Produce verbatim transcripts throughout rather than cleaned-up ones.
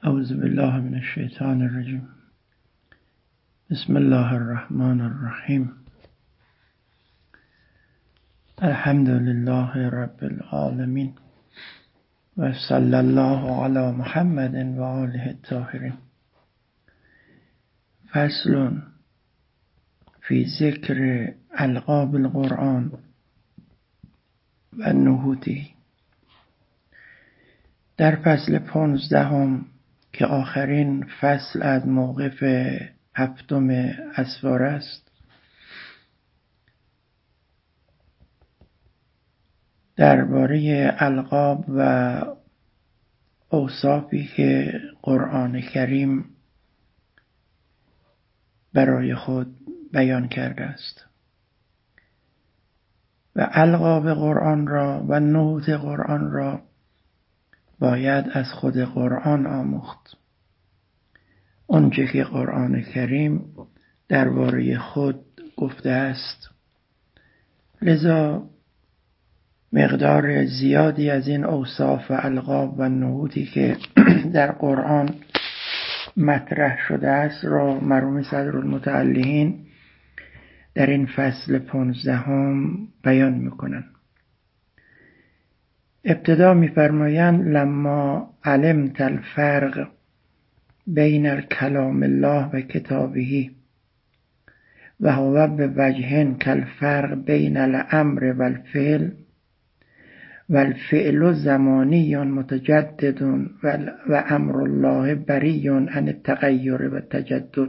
اعوذ بالله من الشیطان الرجیم. بسم الله الرحمن الرحیم. الحمد لله رب العالمین و صلی الله علی محمد و آله الطاهرین. فصل فی ذکر القاب القرآن و نحوته. در فصل پانزدهم که آخرین فصل از موقف هفتم اسوار است، درباره القاب و اوصافی که قرآن کریم برای خود بیان کرده است و القاب قرآن را و نحوت قرآن را باید از خود قرآن آموخت. آنچه که قرآن کریم درباره خود گفته است، لذا مقدار زیادی از این اوصاف و القاب و نحوتی که در قرآن مطرح شده است را مرحوم صدرالمتعلقین در این فصل پانزدهم بیان میکنند. ابتدا می‌فرمایند لما علمت الفرق بین الکلام الله و کتابه و هو بوجه کالفرق بین الامر و الفعل و الفعل زمانی متجدد و امر الله بری عن التغیر و التجدد.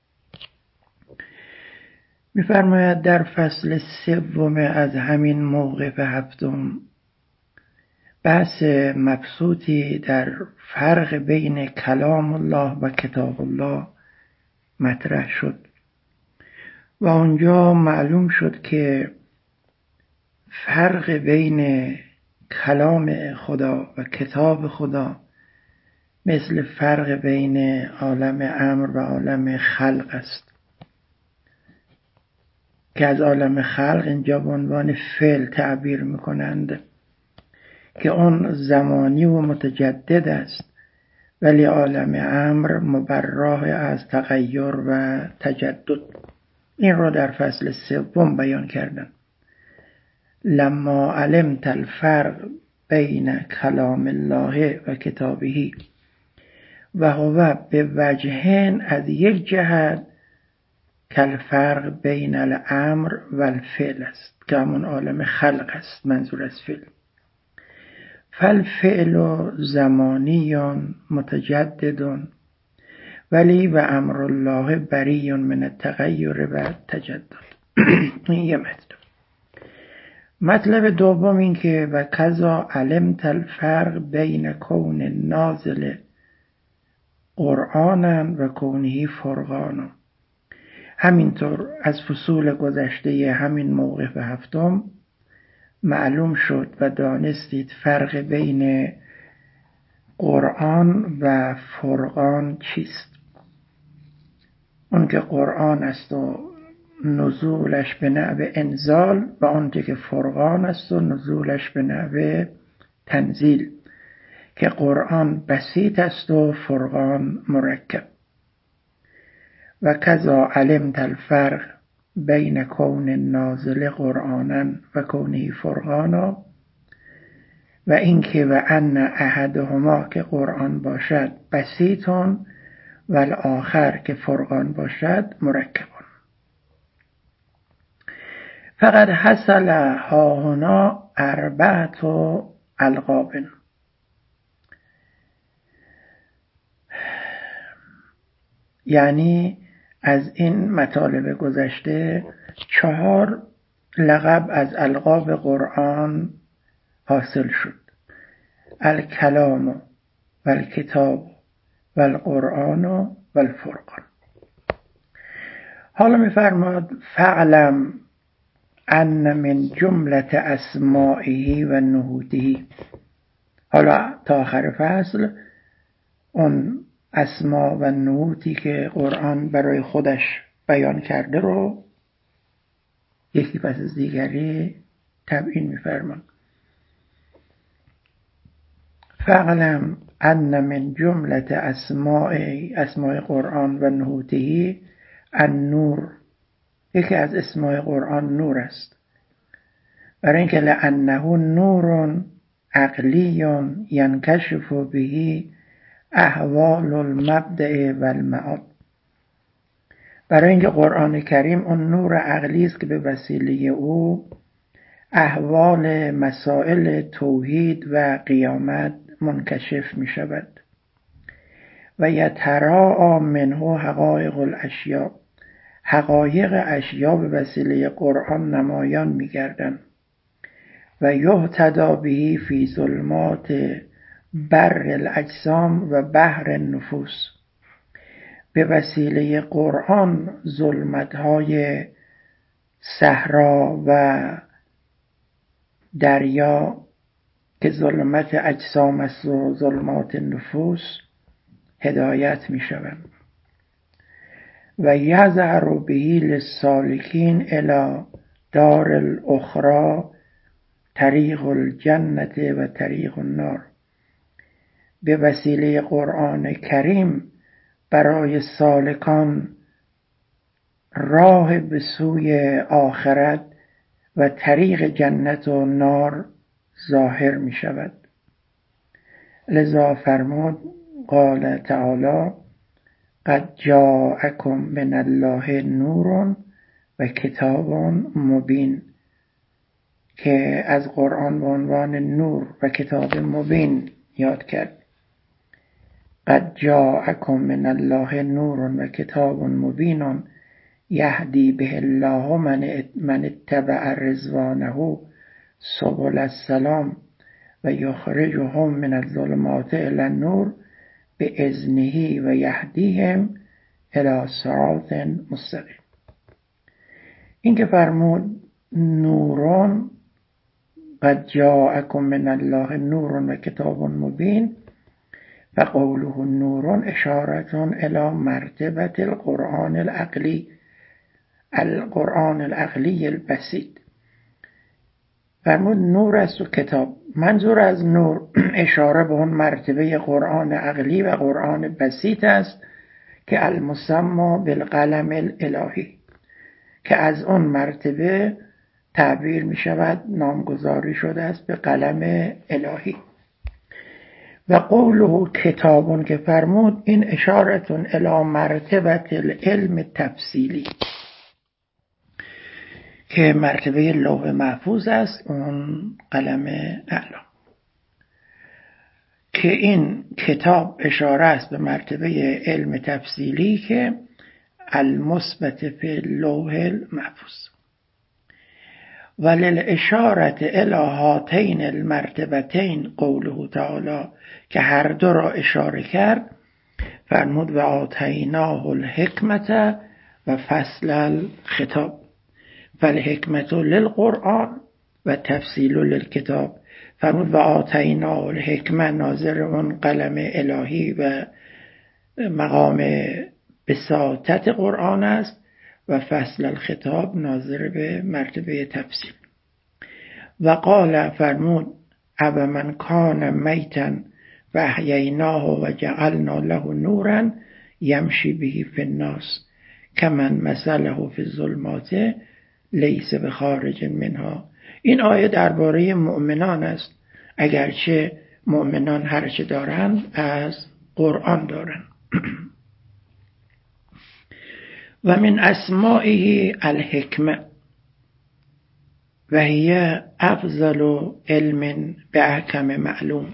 می‌فرماید در فصل سوم از همین موقف هفتم بحث مبسوطی در فرق بین کلام الله و کتاب الله مطرح شد و آنجا معلوم شد که فرق بین کلام خدا و کتاب خدا مثل فرق بین عالم امر و عالم خلق است که از عالم خلق اینجا به عنوان فعل تعبیر میکنند که اون زمانی و متجدد است، ولی عالم امر مبراه از تغییر و تجدد. این را در فصل سوم بیان کردن. لما علمت الفرق بین کلام الله و کتابه و هو به وجهین، از یک جهت کالفرق بین الامر و الفعل است که همون عالم خلق است منظور از فعل. فالفعل زمانی متجدد ولی و امر الله بری من التغیر و تجدد. این یه مطلب. مطلب دوم این که و کذا علمت الفرق بین کون نازل قرآن و کونه فرقان. همینطور از فصول گذشته همین موقف هفتم معلوم شد و دانستید فرق بین قرآن و فرقان چیست. اون که قرآن است و نزولش به نحو انزال و اون که فرقان است و نزولش به نحو تنزیل که قرآن بسیط است و فرقان مرکب. و کذا علمت الفرق بین کون نازل قرآنا و کونه فرقانا و اینکه و ان احدهما که قرآن باشد بسیطون و الاخر که فرقان باشد مرکبون. فقط حصل ها هنا اربعت القاب. یعنی از این مطالب گذشته چهار لقب از القاب قرآن حاصل شد: الکلام و الکتاب و القرآن و الفرقان. حالا می‌فرماد فعلم ان من جملت اسمائه و نحوته. حالا تا آخر فصل اون اسما و نحوتی که قرآن برای خودش بیان کرده رو یکی پس از دیگری تبیین می‌فرمان. فعلم ان من جملة اسماء اسماء قرآن و نحوته النور، یکی از اسماء قرآن نور است. برای اینکه لانه نور عقلی ینکشف به احوال المبدأ و المعاد. برای اینکه قرآن کریم اون نور عقلی است که به وسیله او احوال مسائل توحید و قیامت منکشف می شود. و یتراءی منه حقایق الاشیاء، حقایق اشیا به وسیله قرآن نمایان می گردن. و یهتدی به فی ظلمات بر الاجسام و بحر النفوس، به وسیله قرآن ظلمت‌های صحرا و دریا که ظلمت اجسام است و ظلمات نفوس هدایت می شوند. و یظهر به للسالکین الی دار الاخری طریق الجنة و طریق النار، به وسیله قرآن کریم برای سالکان راه به سوی آخرت و طریق جنت و نار ظاهر می شود. لذا فرمود قال تعالی قد جاءکم من الله نور و کتاب مبین، که از قرآن به عنوان نور و کتاب مبین یاد کرد. قد جاءکم من الله نور و کتاب مبین یهدی به الله من اتبع رضوانه سبل السلام و یخرجهم من الظلمات الی النور باذنه و یهدیهم الی صراط مستقیم. این که فرمود نورون قد جاءکم من الله نور و کتاب مبین و قوله نورون اشارتون الی مرتبه القرآن العقلی القرآن العقلی البسیط. فرمود نور است و کتاب. منظور از نور اشاره به اون مرتبه قرآن عقلی و قرآن بسیط است که المسمى بالقلم الالهی، که از اون مرتبه تعبیر می شود نامگذاری شده است به قلم الهی. و قوله کتابون که فرمود این اشارتون الی مرتبه العلم تفصیلی، که مرتبه لوح محفوظ است، اون قلم اعلی، که این کتاب اشاره است به مرتبه علم تفصیلی که المثبت فی اللوح المحفوظ. وللاشارة الی هاتین المرتبتین قوله تعالی، که هر دو را اشاره کرد. فرمود و آتیناه الحکمت و فصل الخطاب، فالحکمت للقرآن و تفصیل للکتاب. فرمود و آتیناه الحکمت ناظر اون قلم الهی و مقام بساطت قرآن است و فصل الخطاب ناظر به مرتبه تفصیل. و قال فرمود او من کان میتا و احییناه و جعلنا له نورا یمشی به فی الناس کمن مثله فی الظلمات لیس بخارج منها. این آیه درباره مؤمنان است، اگرچه مؤمنان هرچه دارند از قرآن دارند. و من اسمائه الحکمه و هی افضل علم به احکم معلوم.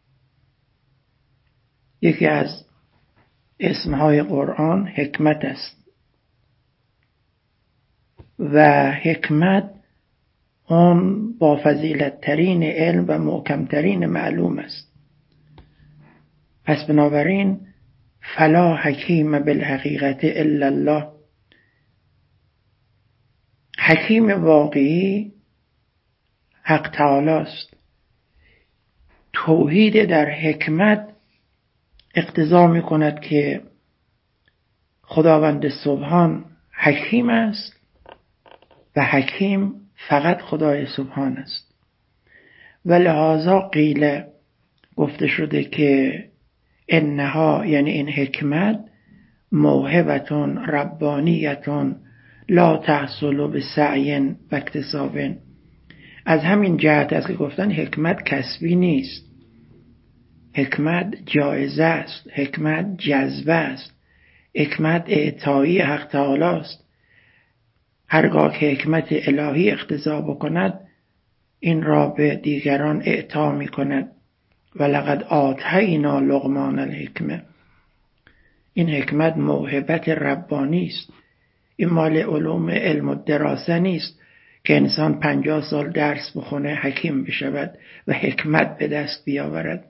یکی از اسمهای قرآن حکمت است و حکمت اون با فضیلت ترین علم و محکم ترین معلوم است. پس بنابراین فلا حکیم بالحقیقت الا الله، حکیم واقعی حق تعالی است. توحید در حکمت اقتضا می کند که خداوند سبحان حکیم است و حکیم فقط خدای سبحان است. و لذا قیل گفته شده که انها یعنی این حکمت موهبتون ربانیتون لا تحصل به سعی و اکتساب. از همین جهت است که گفتن حکمت کسبی نیست، حکمت جایزه است، حکمت جذبه است، حکمت اعطایی حق تعالی است. هرگاه که حکمت الهی اقتضا بکند این را به دیگران اعطا می کند. ولقد آتینا لقمان الحکمه. این حکمت موهبت ربانی است. این مال علوم علم و دراسه نیست که انسان پنجاه سال درس بخونه حکیم بشود و حکمت به دست بیاورد.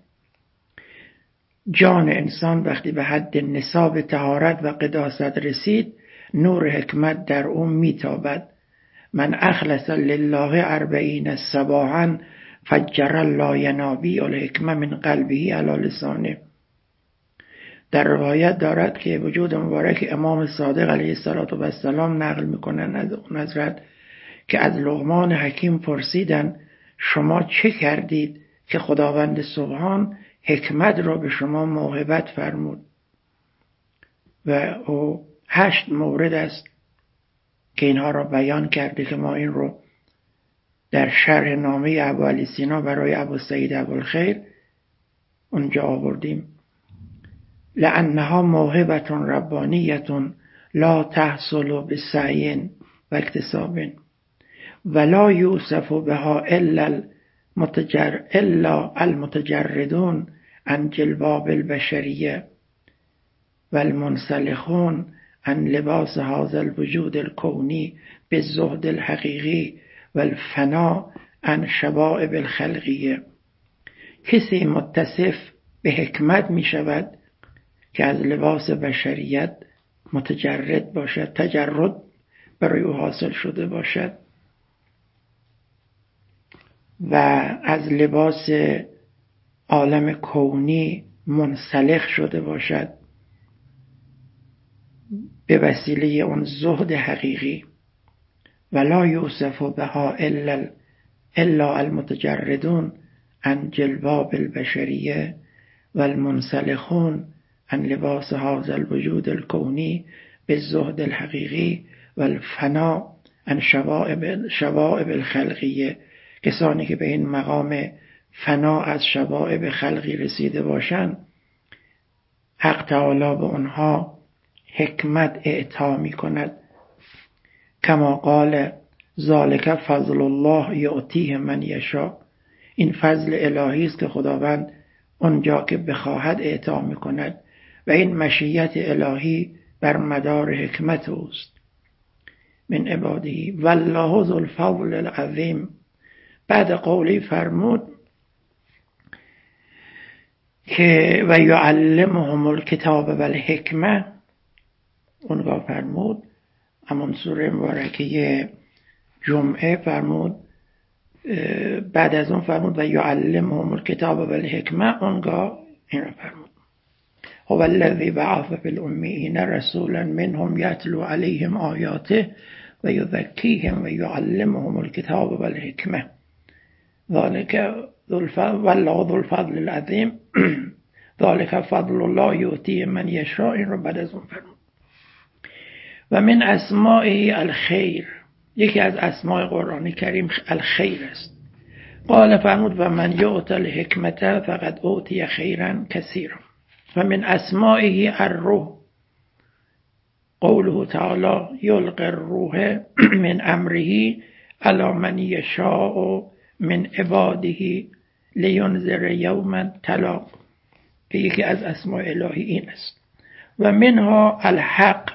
جان انسان وقتی به حد نصاب طهارت و قداست رسید نور حکمت در او میتابد. من اخلص لله اربعین صباحا فجر الله ینابیع الحکمه من قلبه علی لسانه. در روایت دارد که وجود مبارک امام صادق علیه السلام نقل میکنن از اون حضرت که از لقمان حکیم پرسیدن شما چه کردید که خداوند سبحان حکمت را به شما موهبت فرمود؟ و او هشت مورد است که اینها را بیان کرده که ما این رو در شرح نامه ابو علی سینا برای ابو سعید ابوالخیر اونجا آوردیم. لانها موهبت ربانیت لا تحصل بسعی و اکتساب ولا یوصف بها الا المتجر الا المتجردون عن جلباب البشریه والمنسلخون عن لباس هذا الوجود الكونی بالزهد الحقیقی والفناء عن شوائب الخلقیه. کسی متصف به حکمت می شود که از لباس بشریت متجرد باشد، تجرد برای او حاصل شده باشد و از لباس عالم کونی منسلخ شده باشد به وسیله اون زهد حقیقی. ولا یوصف بها الا الا المتجردون عن جلباب البشریه والمنسلخون عن لباس هذا الوجود الكونی بالزهد الحقیقی والفناء عن شوائب شوائب الخلقیه. کسانی که به این مقام فنا از شوائب خلقی رسیده باشند حق تعالی به آنها حکمت اعطا می کند. کما قال ذالک فضل الله یعطیه من یشاء. این فضل الهی است که خداوند اونجا که بخواهد اعطا می کند و این مشیت الهی بر مدار حکمت اوست. من عباده والله ذو الفضل العظیم. بعد قولی فرمود که و یعلمهم الکتاب و الحکمه، اونگاه فرمود همون سوره مبارکه جمعه فرمود، بعد از اون فرمود و یعلمهم الکتاب و الحکمه، اونگاه این رو فرمود هو الذی بعث فی الامیین رسولا منهم یتلو علیهم آیاته و یزکیهم و یعلمهم الکتاب و الحکمه ذالک والله ذو الفضل العظیم ذالک فضل الله یؤتیه من یشاء. این رو بعد از اون فرمود. و من اسمائه الخیر، یکی از اسماء قرآن کریم الخیر است. قال فرمود و من یؤت الحکمت فقد اوتی خیرا کثیرا. و من اسمائه الروح، قوله تعالی یلقی الروح من امره علی من یشاء من عباده لینذر یوم التلاق، که یکی از اسماء الهی این است. و منها الحق،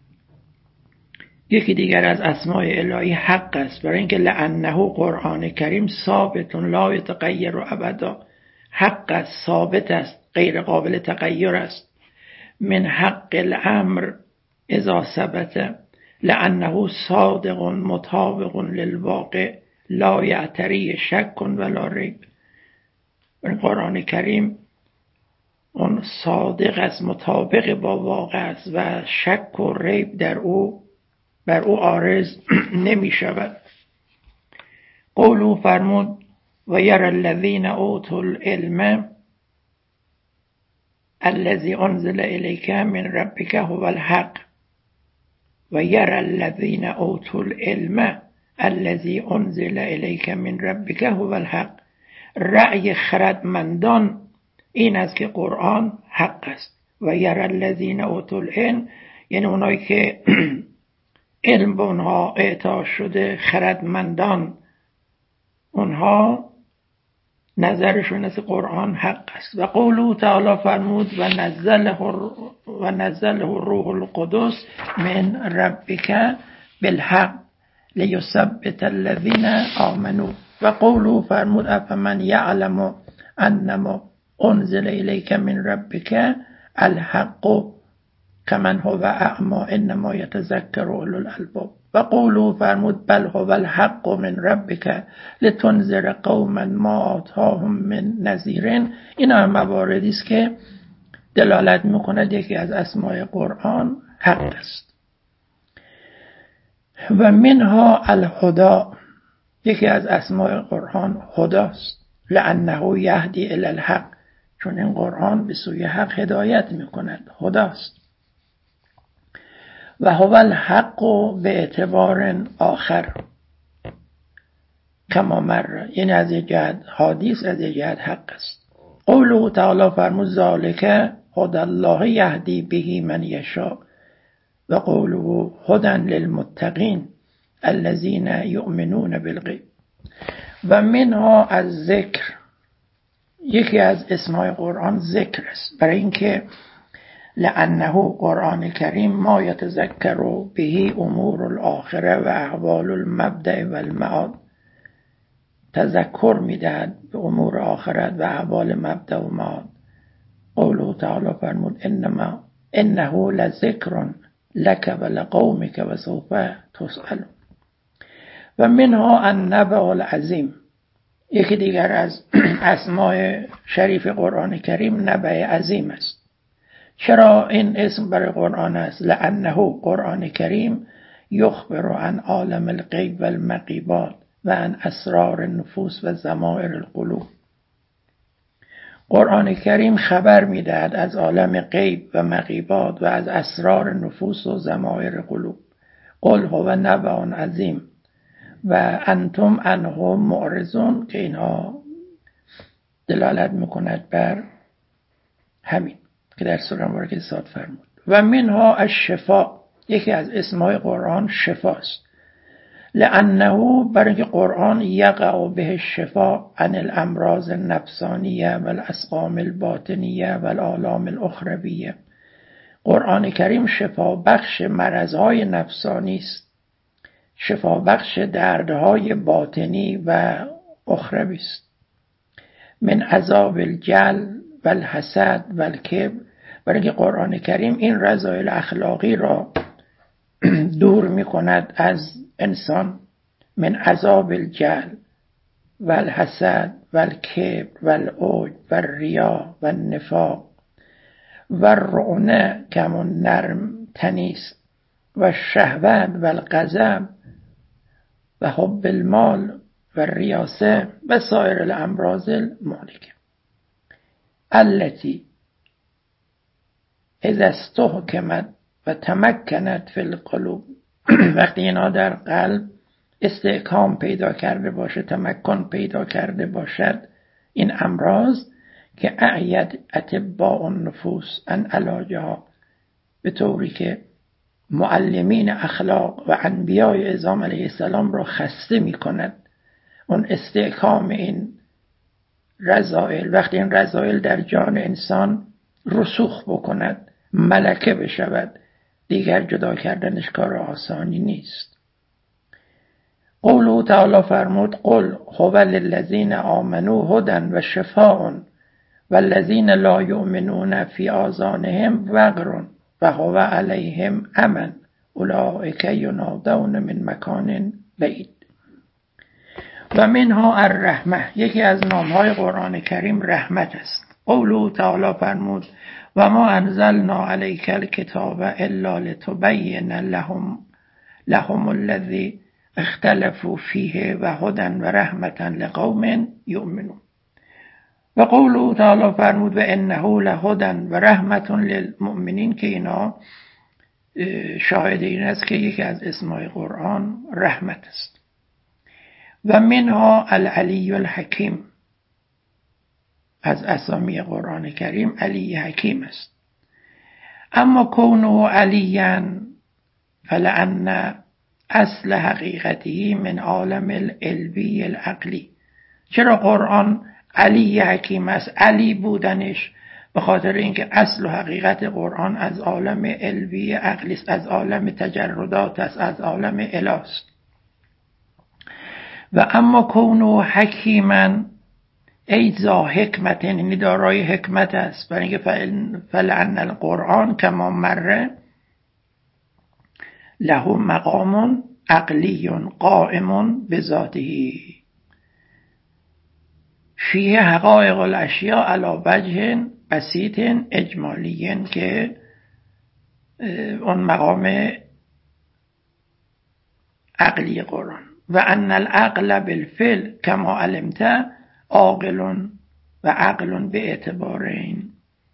یکی دیگر از اسماء الهی حق است، برای اینکه لانه قرآن کریم ثابت لا یتغیر ابدا، حق است، ثابت است، غیر قابل تغییر است. من حق الامر اذا ثبت لانه صادق مطابق للواقع لا یعتری شک ولا ریب. قرآن کریم اون صادق است، مطابق با واقع است و شک و ریب در او بر او عارض نمی شود. قولو فرمود و یر الذین اوتوا العلم الذی انزل الیک من ربک هو الحق و یری الذین اوتوا العلم الذی انزل الیک من ربک هو الحق. رأی خردمندان این است که قرآن حق است. و یری الذین اوتوا العلم یعنی اونایی که علم به اونها اعطا شده، خردمندان، اونها نظرشون از قرآن حق است. و قوله تعالی فرمود و نزله و نزله روح القدس من ربک بالحق لیثبت الذین آمنوا. و قوله فرمود افمن یعلم انما انزل الیک من ربک الحق کمن هو اعمی انما یتذکر اولو الالباب. و قوله فرمود بل هو الحق من ربک لتنذر قوما ما آتاهم من نذیر. این هم مواردی است که دلالت میکند یکی از اسماء قرآن حق است. و منها الهدی، یکی از اسماء قرآن هداست، لانه یهدی الی الحق، چون این قرآن به سوی حق هدایت میکند، هداست. و هو الحق به اعتبار آخر کما مر، یعنی از یک جهت حادث، از یک جهت حق است. قوله تعالی فرمود ذالک هدی الله یهدی به من یشاء. و قوله هدی للمتقین الذین یؤمنون بالغیب. و منها از ذکر، یکی از اسمای قرآن ذکر است، برای اینکه لانه قرآن کریم ما یتذکر به امور الاخره و احوال المبدأ و المعاد، تذکر میدهد به امور آخرت و احوال مبدأ و معاد. قوله تعالی فرمود انما انه لذکر لک و لقومک و سوف تسألون. و منها النبأ العظیم، یکی دیگر از اسماء شریف قرآن کریم نبأ عظیم است. چرا این اسم برای قرآن است؟ لانه قرآن کریم یخبر عن عالم الغیب و المغیبات و عن اسرار النفوس و ضمائر القلوب. قرآن کریم خبر میدهد از عالم غیب و مغیبات و از اسرار نفوس و ضمائر قلوب. قل هو نبأ عظیم و انتم عنه معرضون، که اینها دلالت میکند بر همین که در سوره مبارکه صاد فرمود. و منها الشفاء، یکی از اسمهای قرآن شفاست، لانه برای اینکه قرآن یقع به الشفاء عن الامراض النفسانیه و الاسقام الباطنیه و الآلام الاخرویه. قرآن کریم شفا بخش مرضهای نفسانی است، شفا بخش دردهای باطنی و اخروی است. من عذاب الجهل و الحسد و الکبر، برای اینکه قرآن کریم این رذایل اخلاقی را دور می کند از انسان. من عذاب الجهل و الحسد و الکبر و العجب و الریا و النفاق و الرعونه که همون نرم تنیست و الشهوت و الغضب و حب المال و الریاسه و سایر الامراض المهلکه التي اذا استحکمت و تمکنت فی القلوب. وقتی اینا در قلب استحکام پیدا کرده باشه، تمکن پیدا کرده باشد، این امراض که اعید اطباء النفوس ان علاجها، به طوری که معلمین اخلاق و انبیاء اعظام علیه السلام را خسته می کند. اون استحکام این رذائل، وقتی این رذائل در جان انسان رسوخ بکند، ملکه بشود، دیگر جدا کردنش کار آسانی نیست. قوله تعالی فرمود قل هو للذین آمنوا هدی و شفاء والذین لا یؤمنون فی آذانهم وقر و هو علیهم امن اولئک ینادون من مکان بعید. و منها الرحمه، یکی از نامهای قرآن کریم رحمت است. قوله تعالی فرمود و ما انزلنا علیک الکتاب الا لتبین لهم لهم الذی اختلفوا فیه و هدی و رحمة لقوم یؤمنون. و قوله تعالی فرمود و انه لهدی و رحمت للمؤمنین، که اینا شاهد این است که یکی از اسمای قرآن رحمت است. و منها العلی الحکیم، از اسامی قرآن کریم علی حکیم است. اما کونه علیا فلأن اصل حقیقتی من عالم العلوی العقلی. چرا قرآن علی حکیم است؟ علی بودنش به خاطر اینکه اصل و حقیقت قرآن از عالم علوی عقلی است، از عالم تجردات است، از عالم اله است. و اما کونه حکیما ای ذا حکمت، یعنی دارای حکمت است، برای اینکه فلأن القرآن کما مر له مقام عقلی قائم بذاته فیه حقایق الاشیاء علی وجه بسیط اجمالی، که اون مقام عقلی قرآن. و ان العقل بالفعل کما علمت عاقل و عقل به اعتبارین.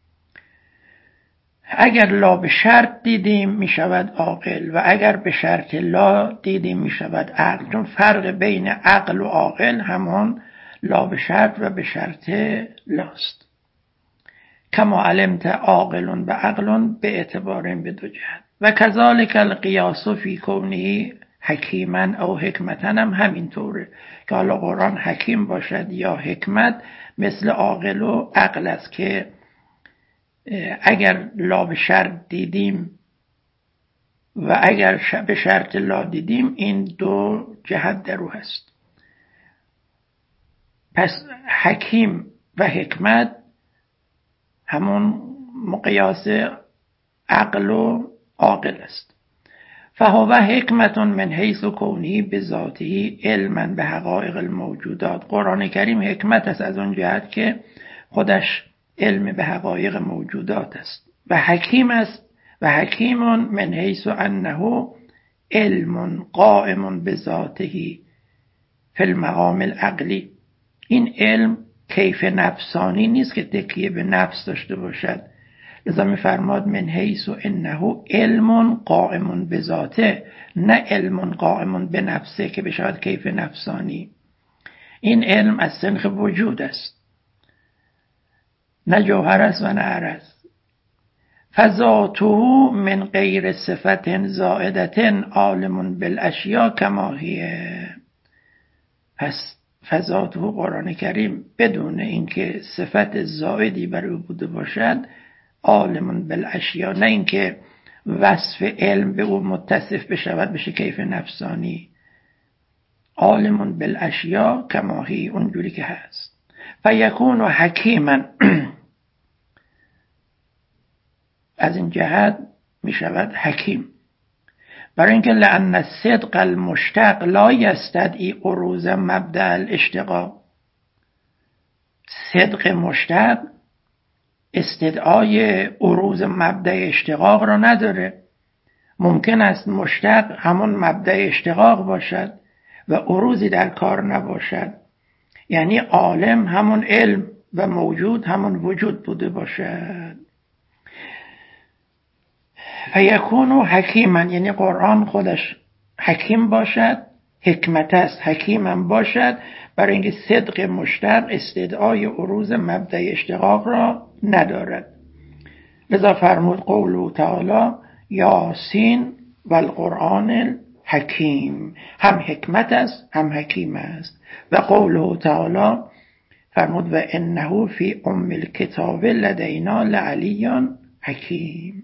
اگر لا به شرط دیدیم می شود عاقل و اگر به شرط لا دیدیم می شود عقل، چون فرق بین عقل و عاقل همان لا به شرط و به شرط لاست. کما علمت عاقل و عقل به اعتبارین به دو جهت. و کذالک القیاس فی کونه حکیما او حکمتا هم همینطوره که حالا قرآن حکیم باشد یا حکمت مثل عاقل و عقل است، که اگر لا به شرط دیدیم و اگر به شرط لا دیدیم این دو جهت در او هست. پس حکیم و حکمت همون مقیاس عقل و عاقل است. فهو حکمت من حیث کونه بذاته علما به حقایق الموجودات. قرآن کریم حکمت است از اون جهت که خودش علم به حقایق موجودات است. و حکیم است و حکیم من حیث انه علم قائم بذاته فی المقام العقلی. این علم کیف نفسانی نیست که تکیه به نفس داشته باشد، لذا می‌فرماد من حیث انه علم قائم بذاته، نه علم قائم به نفسه که بشود کیف نفسانی. این علم از سنخ وجود است، نه جوهر است و نه عرض. فذاته من غیر صفت زائدة عالم بالاشیاء کما هی. پس فذاته قرآن کریم بدون اینکه صفت زائدی بر او بوده باشد عالم بالاشیاء، نه اینکه وصف علم به او متصف بشود بشه کیف نفسانی. عالم بالاشیاء کما هی، اونجوری که هست. فیکون حکیما از این جهت می شود حکیم، برای اینکه لأن الصدق المشتق لا یستدعی عروض مبدأ الاشتقاق. صدق مشتق استدعای عروض مبدأ اشتقاق را نداره. ممکن است مشتق همون مبدأ اشتقاق باشد و عروضی در کار نباشد، یعنی عالم همون علم و موجود همون وجود بوده باشد. فیکون حکیما، یعنی قرآن خودش حکیم باشد، حکمت است حکیما باشد، برای اینکه صدق مشتق استدعای عروض مبدأ اشتقاق را ندارد. لذا فرمود قوله تعالی یاسین و القرآن الحکیم، هم حکمت است هم حکیم است. و قوله تعالی فرمود و انه فی ام الکتاب لدینا لعلی حکیم.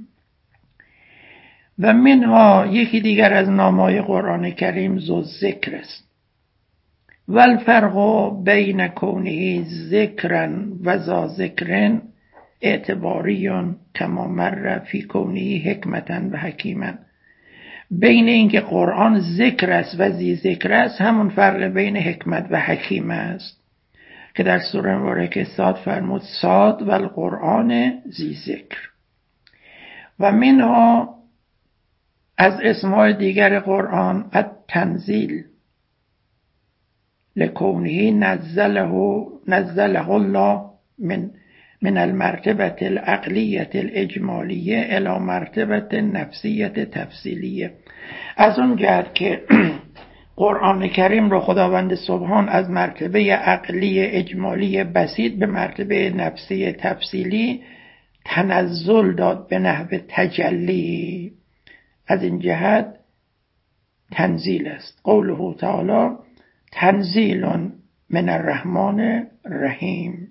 و منها یکی دیگر از نامه‌های قرآن کریم ذو ذکر است. و الفرق بین کونه ذکرا و ذا ذکر اعتباری کما مر فی کونه حکمتا و حکیما. بین اینکه قرآن ذکر است و ذی ذکر است همون فرق بین حکمت و حکیم است که در سوره مبارکه صاد فرمود صاد و القرآن ذی ذکر. و منها از اسمای دیگر قرآن التنزیل لکونه نزله نزله الله من من المرتبة العقلیة الاجمالیه الى مرتبة نفسیة تفصیلیه. از اون جهت که قرآن کریم رو خداوند سبحان از مرتبه عقلی اجمالی بسیط به مرتبه نفسی تفصیلی تنزل داد به نحو تجلی. از این جهت تنزیل است. قوله تعالی تنزیل من الرحمن الرحیم.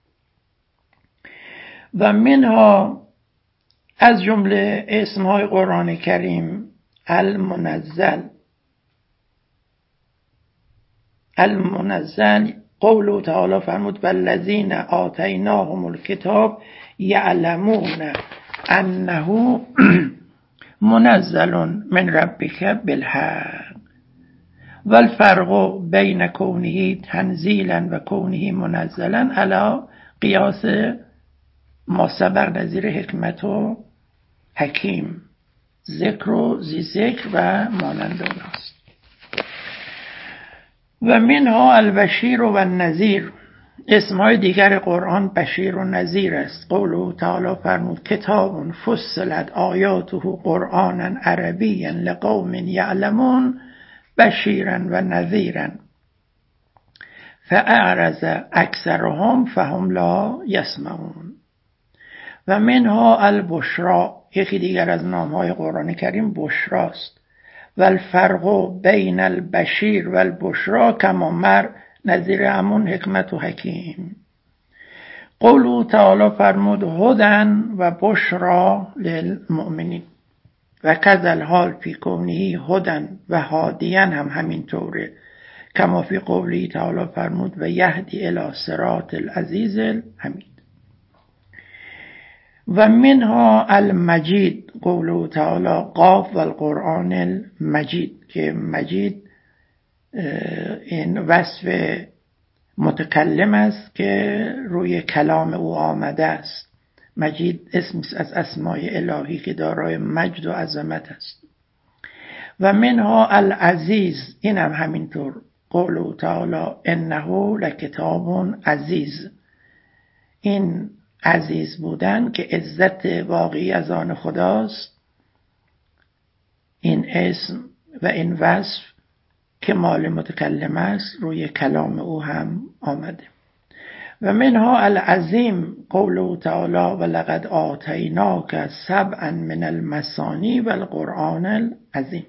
و منها از جمله اسمهای قرآن کریم المنزل. المنزل قوله تعالی فرمود والذین آتیناهم الکتاب یعلمون انه منزل من ربک بالحق والفرق بین کونه تنزیلا و کونه منزلا علی قیاس ما سبق نظیر حکمت و حکیم ذکر و زی ذکر و مانند اوناست. و منها البشیر و النذیر. اسمهای دیگر قرآن بشیر و نذیر است. قوله تعالی فرمود کتاب فصلت آیاته قرآنا عربیا لقوم یعلمون بشیرا و نذیرا فاعرض اکثرهم فهم لا یسمعون. و منها البشرا. یکی دیگر از نامهای قرآن کریم بشراست. و الفرق بین البشیر و البشرا کما مر نظیر همون حکمت و حکیم. قوله تعالی فرمود هدن و بشرا للمؤمنین و کذل حال فی کونه هدن و هادیان هم همین طوره کما فی قوله تعالی فرمود و یهدی الی صراط العزیز الحمید. و منها المجید. قوله تعالی قاف و القرآن المجید که مجید این وصف متکلم است که روی کلام او آمده است. مجید اسم از اسمای الهی که دارای مجد و عظمت است. و منها العزیز. این هم همینطور. قوله تعالی انه لکتاب عزیز. این عزیز بودن که عزت واقعی از آن خداست. این اسم و این وصف که مال متکلم است روی کلام او هم آمده. و منها العظیم. قوله تعالی ولقد آتیناک سبعا من المثانی و القرآن العظیم.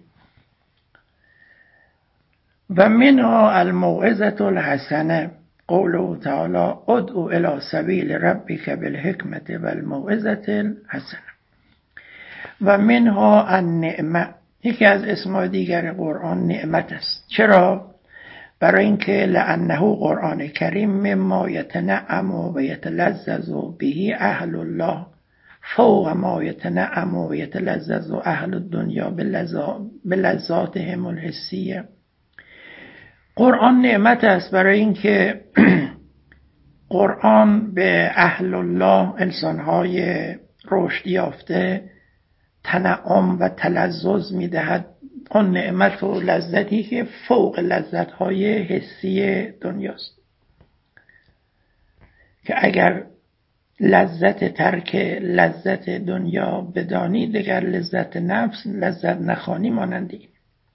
و منها الموعظة الحسنه. قوله تعالی ادعو الی سبیل ربک بالحکمة والموعظة الحسنه. و منها النعمه. یکی از اسمای دیگر قرآن نعمت است. چرا؟ برای اینکه لانه قرآن کریم مما یتنعم و یتلذذ به اهل الله فوق ما یتنعم و یتلذذ اهل الدنیا بلذاتهم الحسیه. قرآن نعمت است برای اینکه قرآن به اهل الله انسانهای رشد یافته تنعم و تلذذ میدهد. آن نعمت و لذتی که فوق لذت‌های حسی دنیاست که اگر لذت ترک لذت دنیا بدانی دگر لذت نفس لذت نخوانی مانندی.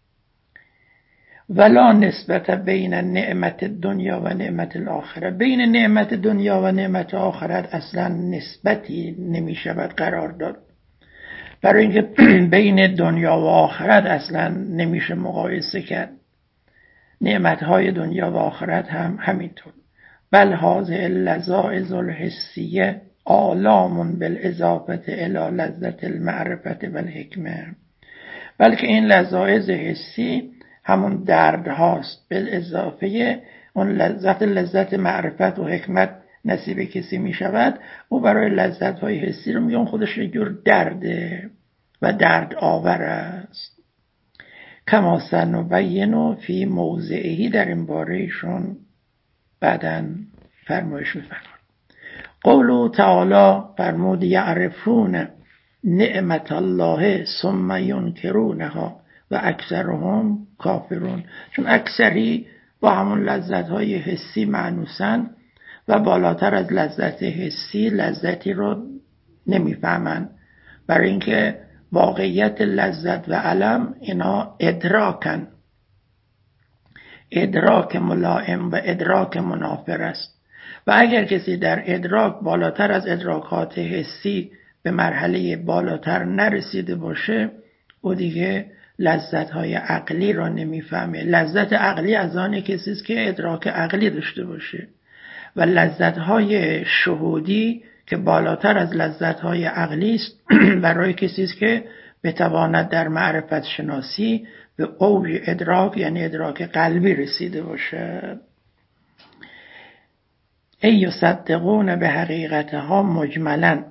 ولا نسبت بین نعمت دنیا و نعمت الاخره. بین نعمت دنیا و نعمت آخرت اصلا نسبتی نمی شود قرار داد، برای اینکه بین دنیا و آخرت اصلا نمیشه مقایسه کرد. نعمتهای دنیا و آخرت هم همینطور. بل هذه اللذائذ الحسیه آلام بالاضافه الی لذت المعرفت و الحکمه. بلکه این لذائذ حسی همون درد هاست به اضافه اون لذت لذت معرفت و حکمت نصیب کسی می شود. او برای لذت های حسی رو میگن خودش یک جور درده و درد آور است. کما سنبین فی موضعهی. در این بارهشون بعداً فرمایش می فرمود. قوله تعالی فرمود یعرفون نعمت الله ثم ینکرونها و اکثرهم کافرون. چون اکثری با همون لذت های حسی معنوسن و بالاتر از لذت حسی لذتی رو نمیفهمن، برای اینکه واقعیت لذت و علم اینا ادراکن، ادراک ملائم و ادراک منافر است. و اگر کسی در ادراک بالاتر از ادراکات حسی به مرحله بالاتر نرسیده باشه، او دیگه لذت‌های عقلی را نمیفهمه. لذت عقلی از آن کسی است که ادراک عقلی داشته باشه و لذت‌های شهودی که بالاتر از لذت‌های عقلی است برای کسی است که بتواند در معرفت شناسی به اوج ادراک یعنی ادراک قلبی رسیده باشه. ای یصدقون به حقیقتها مجملا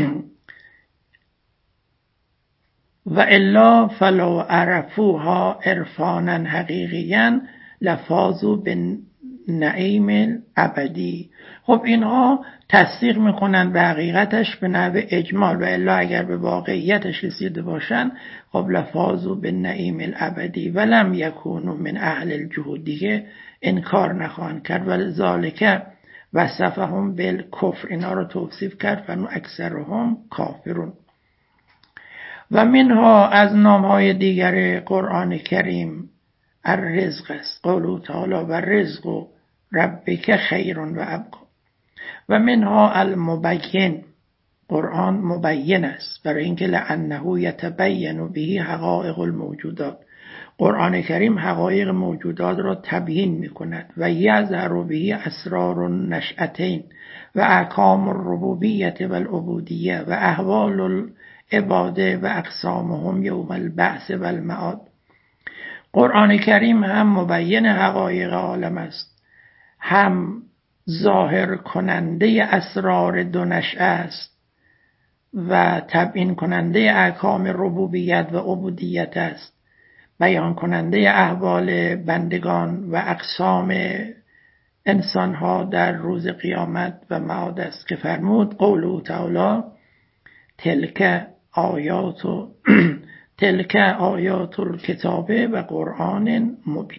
و الا فلو عرفوها عرفانا حقیقیا لفاظوا به نعیم ابدی. خب اینها تصدیق میکنن به حقیقتش به نحو اجمال، و الا اگر به واقعیتش رسیده باشن خب لفاظوا به نعیم الابدی ولم یکونوا من اهل الجحود، دیگه انکار نخواهند کرد. و ذالک وصفهم بالکفر، اینا رو توصیف کرد فنو اکثرهم کافرون. و منها از نامهای دیگر قرآن کریم الرزق است، قوله تعالی و رزق ربک خیر و ابقا. و منها المبین، قرآن مبین است برای اینکه لانه یتبین به حقایق الموجودات، قرآن کریم حقایق موجودات را تبیین می کند. و یظهر به اسرار النشأتین و احکام الربوبیت و العبودیه و احوال العباده و اقسامهم یوم البعث و المعاد. قرآن کریم هم مبین حقایق عالم است، هم ظاهر کننده اسرار دو نشأه است و تبیین کننده احکام ربوبیت و عبودیت است، بیان کننده احوال بندگان و اقسام انسانها در روز قیامت و معاد است که فرمود قوله تعالی تلک آیات و تلک آیات الکتاب و قرآن مبین.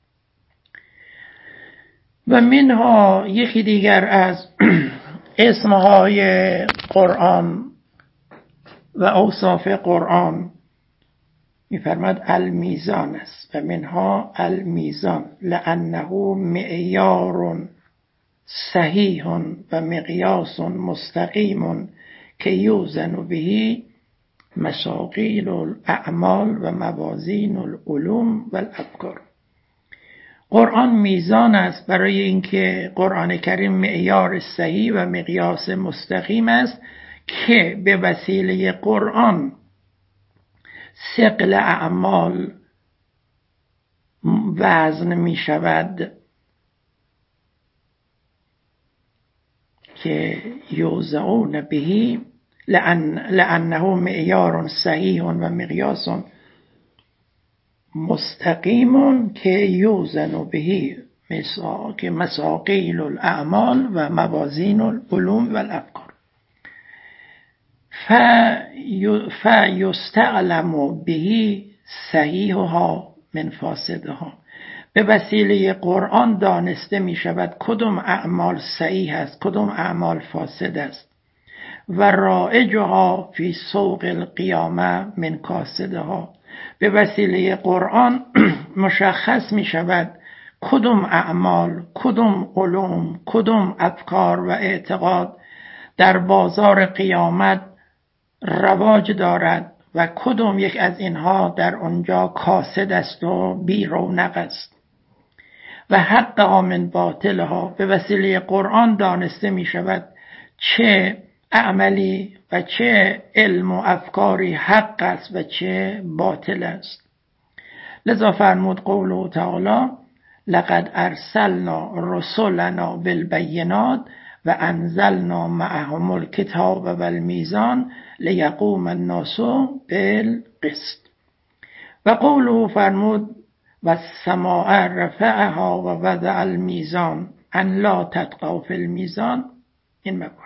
و منها یکی دیگر از اسمهای قرآن و اوصاف قرآن می‌فرماد المیزان است. و منها المیزان لانه معیار صحیح و مقیاس مستقیم که یوزن به مساقیل الاعمال و موازین العلوم و الافکار. قرآن میزان است برای اینکه قرآن کریم معیار صحیح و مقیاس مستقیم است که به وسیله قرآن ثقل اعمال وزن می شود که یوزعون بهی لأن لأنه معیار صحیح و مقیاس مستقیم که یوزن بهی که مساقیل الاعمال و موازین العلوم و الافکار. فیستعلم بهی صحیحها من فاسدها، به وسیله قرآن دانسته می شود کدام اعمال صحیح است کدام اعمال فاسد است. و رائجها فی سوق القیامه من کاسدها، به وسیله قرآن مشخص می شود کدام اعمال کدام علوم کدام افکار و اعتقاد در بازار قیامت رواج دارد و کدام یک از اینها در آنجا کاسد است و بی رونق است. و حقها من باطلها، به وسیله قرآن دانسته می شود چه عملی و چه علم و افکاری حق است و چه باطل است. لذا فرمود قوله تعالی لقد ارسلنا رسلنا بالبینات و انزلنا معهم الکتاب و المیزان لیقوم الناس بالقسط. و قوله فرمود و السماء رفعها و وضع المیزان ان لا تطغوا فی المیزان. این موارد.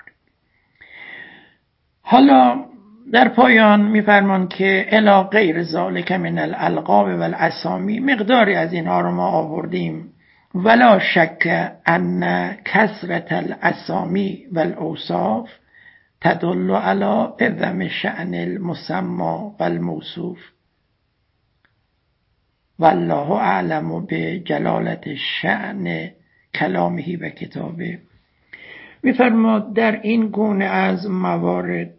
حالا در پایان میفرمان که الی غیر ذالک من الالقاب و الاسامی، مقداری از اینها رو ما آوردیم ولا شک ان کثرة الاسامی والاوصاف تدل علی عظم شأن المسمى والموصوف والله اعلم بجلالت شأن کلامه و کتابه. می‌فرماد در این گونه از موارد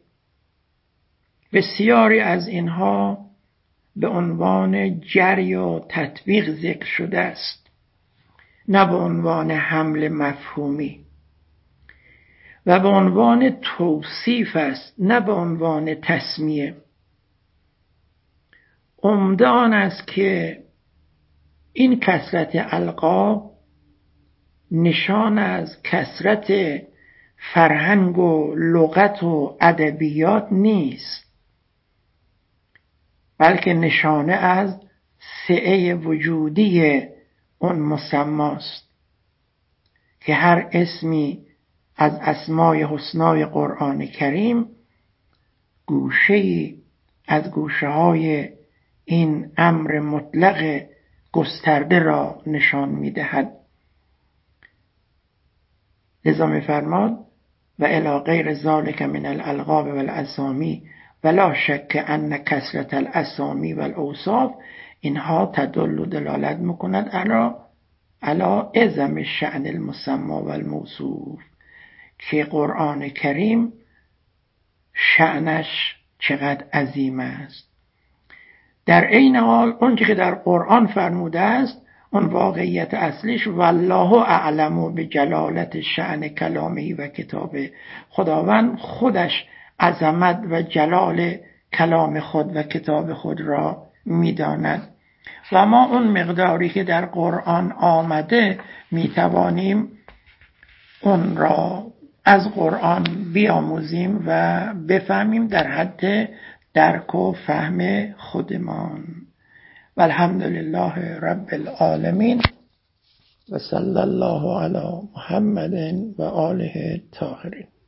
بسیاری از اینها به عنوان جری و تطبیق ذکر شده است، نه به عنوان حمل مفهومی، و به عنوان توصیف است نه به عنوان تسمیه. عمده آن است که این کثرت القاب نشان از کثرت فرهنگ و لغت و ادبیات نیست، بلکه نشانه از سعه وجودی اون مسماست که هر اسمی از اسمای حسنای قرآن کریم گوشه‌ای از گوشه‌های این امر مطلق گسترده را نشان می‌دهد. لذا می‌فرماد و الی غیر ذلک من الالقاب والاسامی ولا شک ان کثرة الاسامی والاوصاف، اینها تدل و دلالت می‌کند علی علی عظم شأن المسمى والموصوف، که قرآن کریم شأنش چقدر عظیم است. در عین حال اونچه که در قرآن فرموده است اون واقعیت اصلیش والله اعلم بجلالت شأن کلامه و کتابه، خداوند خودش عظمت و جلال کلام خود و کتاب خود را میداند و ما اون مقداری که در قرآن آمده میتوانیم اون را از قرآن بیاموزیم و بفهمیم در حد درک و فهم خودمان. و الحمدلله رب العالمین و صلی الله علی محمد و آله الطاهرین.